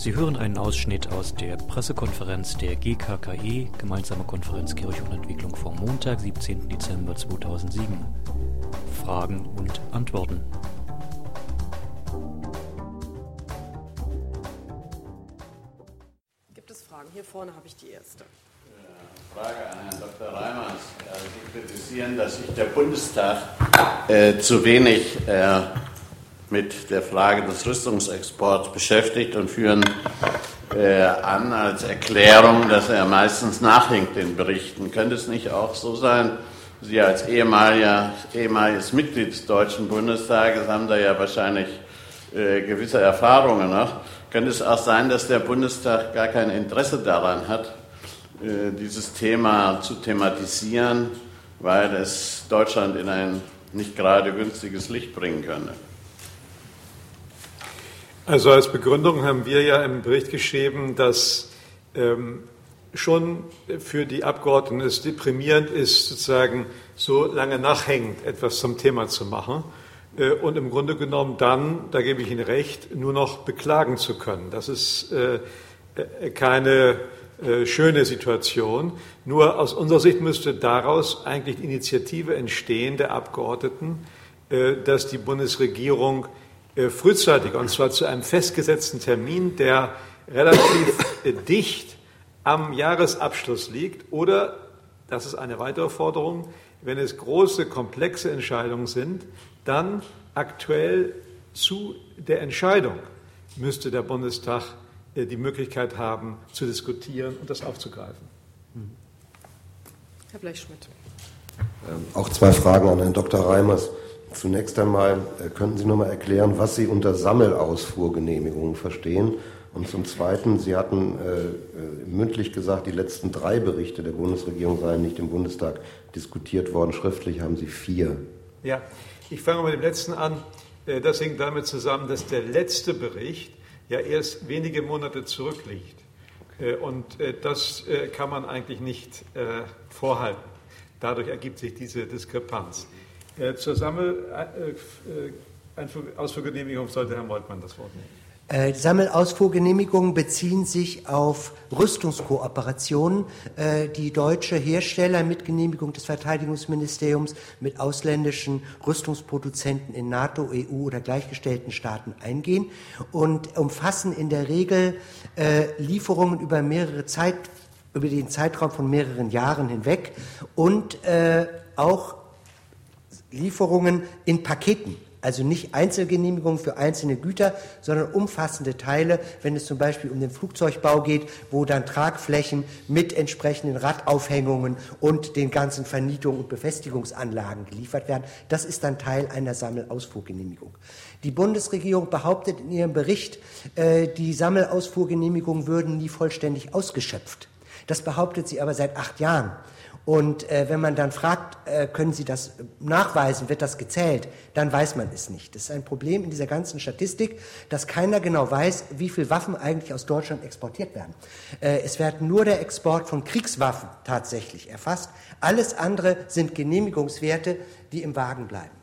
Sie hören einen Ausschnitt aus der Pressekonferenz der GKKE, Gemeinsame Konferenz Kirche und Entwicklung, vom Montag, 17. Dezember 2007. Fragen und Antworten. Gibt es Fragen? Hier vorne habe ich die erste. Frage an Herrn Dr. Reimanns. Sie kritisieren, dass sich der Bundestag zu wenig mit der Frage des Rüstungsexports beschäftigt und führen an als Erklärung, dass er meistens nachhinkt den Berichten. Könnte es nicht auch so sein, Sie als ehemaliges Mitglied des Deutschen Bundestages haben da ja wahrscheinlich gewisse Erfahrungen noch. Könnte es auch sein, dass der Bundestag gar kein Interesse daran hat, dieses Thema zu thematisieren, weil es Deutschland in ein nicht gerade günstiges Licht bringen könnte? Also als Begründung haben wir ja im Bericht geschrieben, dass schon für die Abgeordneten es deprimierend ist, sozusagen so lange nachhängend etwas zum Thema zu machen und im Grunde genommen dann, da gebe ich Ihnen recht, nur noch beklagen zu können. Das ist keine schöne Situation. Nur aus unserer Sicht müsste daraus eigentlich die Initiative entstehen der Abgeordneten, dass die Bundesregierung frühzeitig, und zwar zu einem festgesetzten Termin, der relativ dicht am Jahresabschluss liegt, oder, das ist eine weitere Forderung, wenn es große, komplexe Entscheidungen sind, dann aktuell zu der Entscheidung müsste der Bundestag die Möglichkeit haben, zu diskutieren und das aufzugreifen. Herr Blechschmidt. Auch zwei Fragen an Herrn Dr. Reimers. Zunächst einmal, könnten Sie noch mal erklären, was Sie unter Sammelausfuhrgenehmigungen verstehen? Und zum Zweiten, Sie hatten mündlich gesagt, die letzten 3 Berichte der Bundesregierung seien nicht im Bundestag diskutiert worden. Schriftlich haben Sie 4. Ja, ich fange mit dem letzten an. Das hängt damit zusammen, dass der letzte Bericht ja erst wenige Monate zurückliegt. Und das kann man eigentlich nicht vorhalten. Dadurch ergibt sich diese Diskrepanz. Zur Sammelausfuhrgenehmigung sollte Herr Moltmann das Wort nehmen. Die Sammelausfuhrgenehmigungen beziehen sich auf Rüstungskooperationen, die deutsche Hersteller mit Genehmigung des Verteidigungsministeriums mit ausländischen Rüstungsproduzenten in NATO, EU oder gleichgestellten Staaten eingehen und umfassen in der Regel Lieferungen über den Zeitraum von mehreren Jahren hinweg und auch Lieferungen in Paketen. Also nicht Einzelgenehmigungen für einzelne Güter, sondern umfassende Teile, wenn es zum Beispiel um den Flugzeugbau geht, wo dann Tragflächen mit entsprechenden Radaufhängungen und den ganzen Vernietungs- und Befestigungsanlagen geliefert werden. Das ist dann Teil einer Sammelausfuhrgenehmigung. Die Bundesregierung behauptet in ihrem Bericht, die Sammelausfuhrgenehmigungen würden nie vollständig ausgeschöpft. Das behauptet sie aber seit 8 Jahren. Und wenn man dann fragt, können Sie das nachweisen, wird das gezählt, dann weiß man es nicht. Das ist ein Problem in dieser ganzen Statistik, dass keiner genau weiß, wie viele Waffen eigentlich aus Deutschland exportiert werden. Es wird nur der Export von Kriegswaffen tatsächlich erfasst. Alles andere sind Genehmigungswerte, die im Wagen bleiben.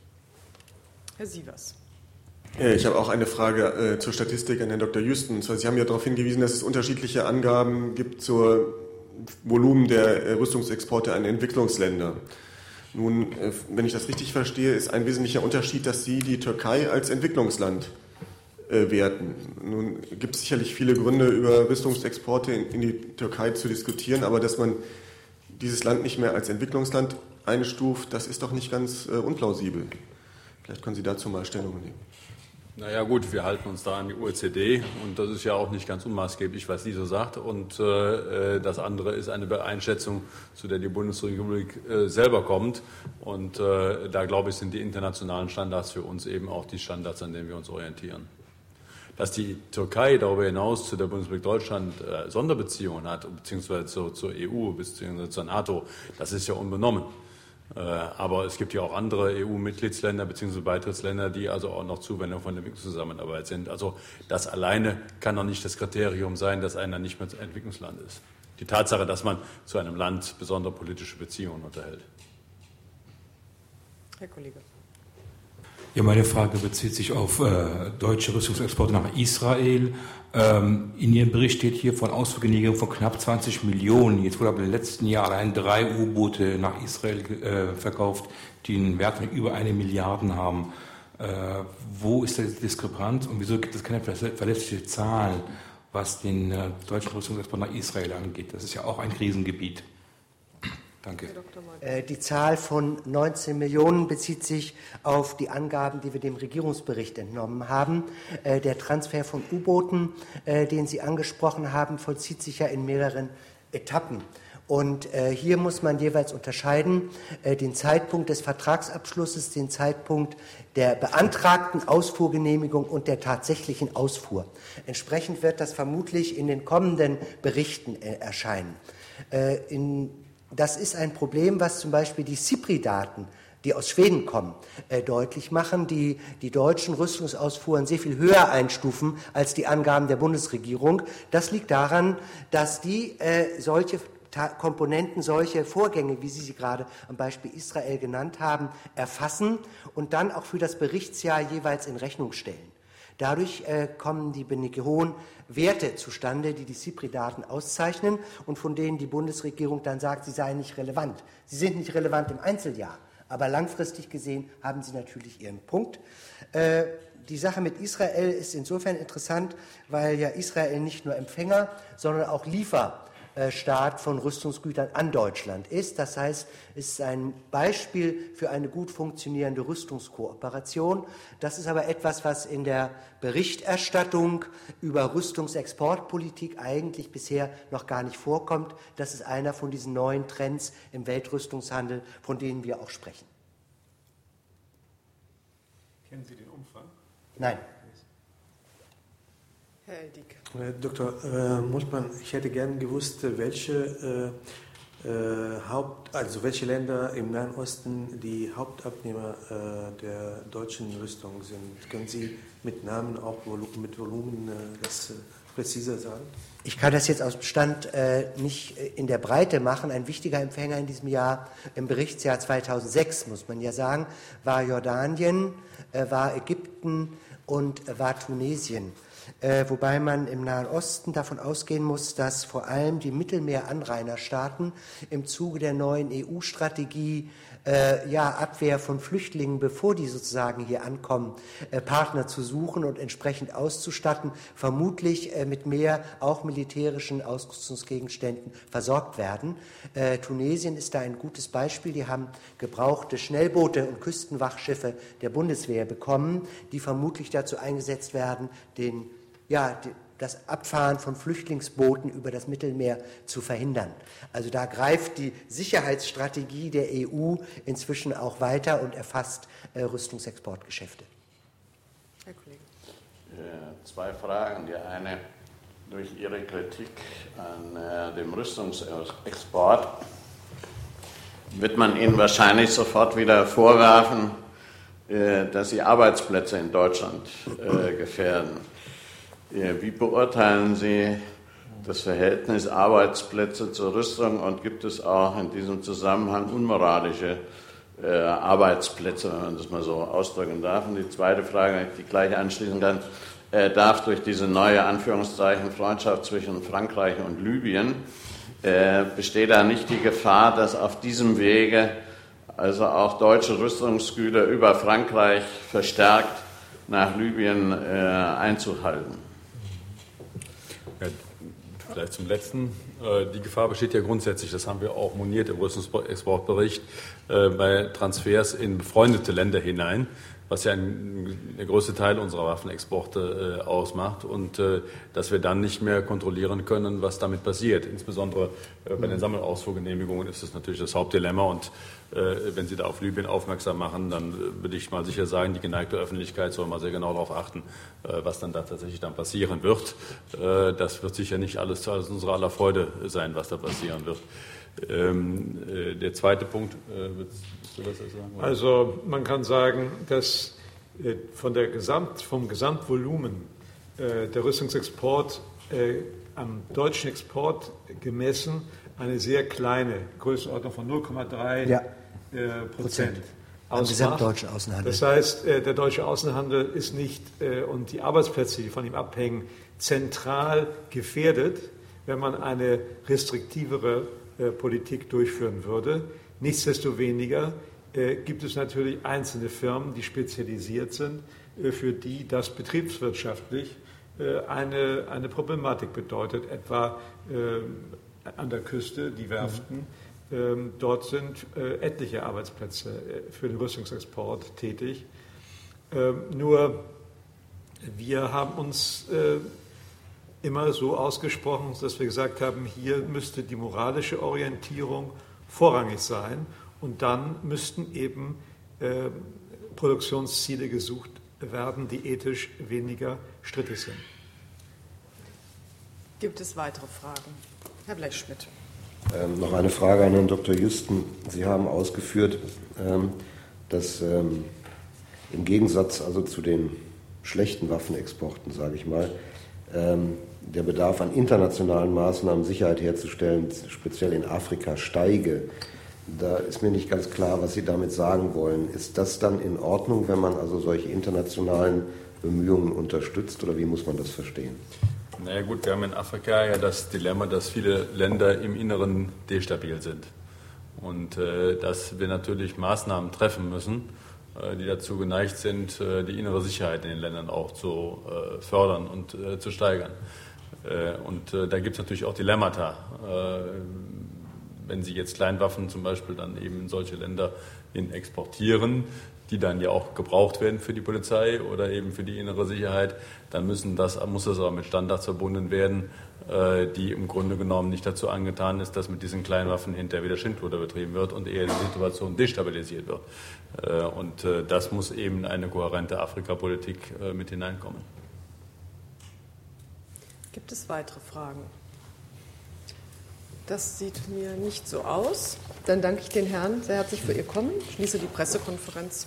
Herr Sievers. Ich habe auch eine Frage zur Statistik an Herrn Dr. Jüsten. Und zwar, Sie haben ja darauf hingewiesen, dass es unterschiedliche Angaben gibt zur Volumen der Rüstungsexporte an Entwicklungsländer. Nun, wenn ich das richtig verstehe, ist ein wesentlicher Unterschied, dass Sie die Türkei als Entwicklungsland werten. Nun gibt es sicherlich viele Gründe, über Rüstungsexporte in die Türkei zu diskutieren, aber dass man dieses Land nicht mehr als Entwicklungsland einstuft, das ist doch nicht ganz unplausibel. Vielleicht können Sie dazu mal Stellung nehmen. Naja gut, wir halten uns da an die OECD und das ist ja auch nicht ganz unmaßgeblich, was die so sagt. Und das andere ist eine Einschätzung, zu der die Bundesrepublik selber kommt. Und da, glaube ich, sind die internationalen Standards für uns eben auch die Standards, an denen wir uns orientieren. Dass die Türkei darüber hinaus zu der Bundesrepublik Deutschland Sonderbeziehungen hat, beziehungsweise zur EU, beziehungsweise zur NATO, das ist ja unbenommen. Aber es gibt ja auch andere EU-Mitgliedsländer bzw. Beitrittsländer, die also auch noch Zuwendung von Entwicklungszusammenarbeit sind. Also das alleine kann doch nicht das Kriterium sein, dass einer nicht mehr Entwicklungsland ist. Die Tatsache, dass man zu einem Land besondere politische Beziehungen unterhält. Herr Kollege. Ja, meine Frage bezieht sich auf deutsche Rüstungsexporte nach Israel. In Ihrem Bericht steht hier von Ausfuhrgenehmigung von knapp 20 Millionen. Jetzt wurde aber im letzten Jahr allein 3 U-Boote nach Israel verkauft, die einen Wert von über 1 Milliarde haben. Wo ist da die Diskrepanz und wieso gibt es keine verlässliche Zahl, was den deutschen Rüstungsexport nach Israel angeht? Das ist ja auch ein Krisengebiet. Danke. Die Zahl von 19 Millionen bezieht sich auf die Angaben, die wir dem Regierungsbericht entnommen haben. Der Transfer von U-Booten, den Sie angesprochen haben, vollzieht sich ja in mehreren Etappen. Und hier muss man jeweils unterscheiden, den Zeitpunkt des Vertragsabschlusses, den Zeitpunkt der beantragten Ausfuhrgenehmigung und der tatsächlichen Ausfuhr. Entsprechend wird das vermutlich in den kommenden Berichten erscheinen. Das ist ein Problem, was zum Beispiel die SIPRI-Daten, die aus Schweden kommen, deutlich machen, die deutschen Rüstungsausfuhren sehr viel höher einstufen als die Angaben der Bundesregierung. Das liegt daran, dass die solche Komponenten, solche Vorgänge, wie Sie gerade am Beispiel Israel genannt haben, erfassen und dann auch für das Berichtsjahr jeweils in Rechnung stellen. Dadurch kommen die hohen Werte zustande, die SIPRI-Daten auszeichnen und von denen die Bundesregierung dann sagt, sie seien nicht relevant. Sie sind nicht relevant im Einzeljahr, aber langfristig gesehen haben sie natürlich ihren Punkt. Die Sache mit Israel ist insofern interessant, weil ja Israel nicht nur Empfänger, sondern auch Lieferstaat von Rüstungsgütern an Deutschland ist. Das heißt, es ist ein Beispiel für eine gut funktionierende Rüstungskooperation. Das ist aber etwas, was in der Berichterstattung über Rüstungsexportpolitik eigentlich bisher noch gar nicht vorkommt. Das ist einer von diesen neuen Trends im Weltrüstungshandel, von denen wir auch sprechen. Kennen Sie den Umfang? Nein. Herr Eldig. Dr. Mosman, ich hätte gern gewusst, welche welche Länder im Nahen Osten die Hauptabnehmer der deutschen Rüstung sind. Können Sie mit Namen auch mit Volumen das präziser sagen? Ich kann das jetzt aus dem Stand nicht in der Breite machen. Ein wichtiger Empfänger in diesem Jahr, im Berichtsjahr 2006, muss man ja sagen, war Jordanien, war Ägypten und war Tunesien. Wobei man im Nahen Osten davon ausgehen muss, dass vor allem die Mittelmeeranrainerstaaten im Zuge der neuen EU-Strategie Abwehr von Flüchtlingen, bevor die sozusagen hier ankommen, Partner zu suchen und entsprechend auszustatten, vermutlich mit mehr auch militärischen Ausrüstungsgegenständen versorgt werden. Tunesien ist da ein gutes Beispiel. Die haben gebrauchte Schnellboote und Küstenwachschiffe der Bundeswehr bekommen, die vermutlich dazu eingesetzt werden, das Abfahren von Flüchtlingsbooten über das Mittelmeer zu verhindern. Also da greift die Sicherheitsstrategie der EU inzwischen auch weiter und erfasst Rüstungsexportgeschäfte. Herr Kollege. 2 Fragen. Die eine, durch Ihre Kritik an dem Rüstungsexport wird man Ihnen wahrscheinlich sofort wieder vorwerfen, dass Sie Arbeitsplätze in Deutschland gefährden. Wie beurteilen Sie das Verhältnis Arbeitsplätze zur Rüstung und gibt es auch in diesem Zusammenhang unmoralische Arbeitsplätze, wenn man das mal so ausdrücken darf? Und die zweite Frage, wenn ich die gleich anschließen kann, darf durch diese neue Anführungszeichen Freundschaft zwischen Frankreich und Libyen, besteht da nicht die Gefahr, dass auf diesem Wege also auch deutsche Rüstungsgüter über Frankreich verstärkt nach Libyen Einzug halten? Ja, vielleicht zum Letzten. Die Gefahr besteht ja grundsätzlich, das haben wir auch moniert im Rüstungsexportbericht, bei Transfers in befreundete Länder hinein, was ja der größte Teil unserer Waffenexporte ausmacht und dass wir dann nicht mehr kontrollieren können, was damit passiert. Insbesondere bei den Sammelausfuhrgenehmigungen ist das natürlich das Hauptdilemma und wenn Sie da auf Libyen aufmerksam machen, dann würde ich mal sicher sagen, die geneigte Öffentlichkeit soll mal sehr genau darauf achten, was dann da tatsächlich dann passieren wird. Das wird sicher nicht alles zu unserer aller Freude sein, was da passieren wird. Der zweite Punkt, willst du das sagen? Also man kann sagen, dass vom Gesamtvolumen der Rüstungsexport am deutschen Export gemessen eine sehr kleine Größenordnung von 0,3% Am gesamtdeutschen Außenhandel. Das heißt, der deutsche Außenhandel ist nicht und die Arbeitsplätze, die von ihm abhängen, zentral gefährdet, wenn man eine restriktivere Politik durchführen würde. Nichtsdestoweniger gibt es natürlich einzelne Firmen, die spezialisiert sind, für die das betriebswirtschaftlich eine Problematik bedeutet, etwa an der Küste, die Werften. Dort sind etliche Arbeitsplätze für den Rüstungsexport tätig. Nur wir haben uns immer so ausgesprochen, dass wir gesagt haben, hier müsste die moralische Orientierung vorrangig sein und dann müssten eben Produktionsziele gesucht werden, die ethisch weniger strittig sind. Gibt es weitere Fragen? Herr Blechschmidt. Noch eine Frage an Herrn Dr. Jüsten. Sie haben ausgeführt, dass im Gegensatz also zu den schlechten Waffenexporten, sage ich mal, der Bedarf an internationalen Maßnahmen, Sicherheit herzustellen, speziell in Afrika, steige. Da ist mir nicht ganz klar, was Sie damit sagen wollen. Ist das dann in Ordnung, wenn man also solche internationalen Bemühungen unterstützt, oder wie muss man das verstehen? Naja gut, wir haben in Afrika ja das Dilemma, dass viele Länder im Inneren destabil sind und dass wir natürlich Maßnahmen treffen müssen, die dazu geneigt sind, die innere Sicherheit in den Ländern auch zu fördern und zu steigern. Und da gibt es natürlich auch Dilemmata. Wenn Sie jetzt Kleinwaffen zum Beispiel dann eben in solche Länder hin exportieren, die dann ja auch gebraucht werden für die Polizei oder eben für die innere Sicherheit, dann muss das aber mit Standards verbunden werden, die im Grunde genommen nicht dazu angetan ist, dass mit diesen Kleinwaffen hinterher wieder Schindluder betrieben wird und eher die Situation destabilisiert wird. Und das muss eben eine kohärente Afrikapolitik mit hineinkommen. Gibt es weitere Fragen? Das sieht mir nicht so aus. Dann danke ich den Herren sehr herzlich für Ihr Kommen. Ich schließe die Pressekonferenz.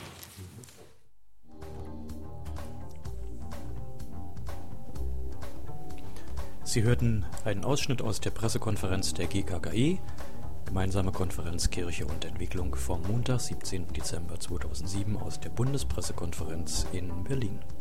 Sie hörten einen Ausschnitt aus der Pressekonferenz der GKKE, Gemeinsame Konferenz Kirche und Entwicklung vom Montag, 17. Dezember 2007 aus der Bundespressekonferenz in Berlin.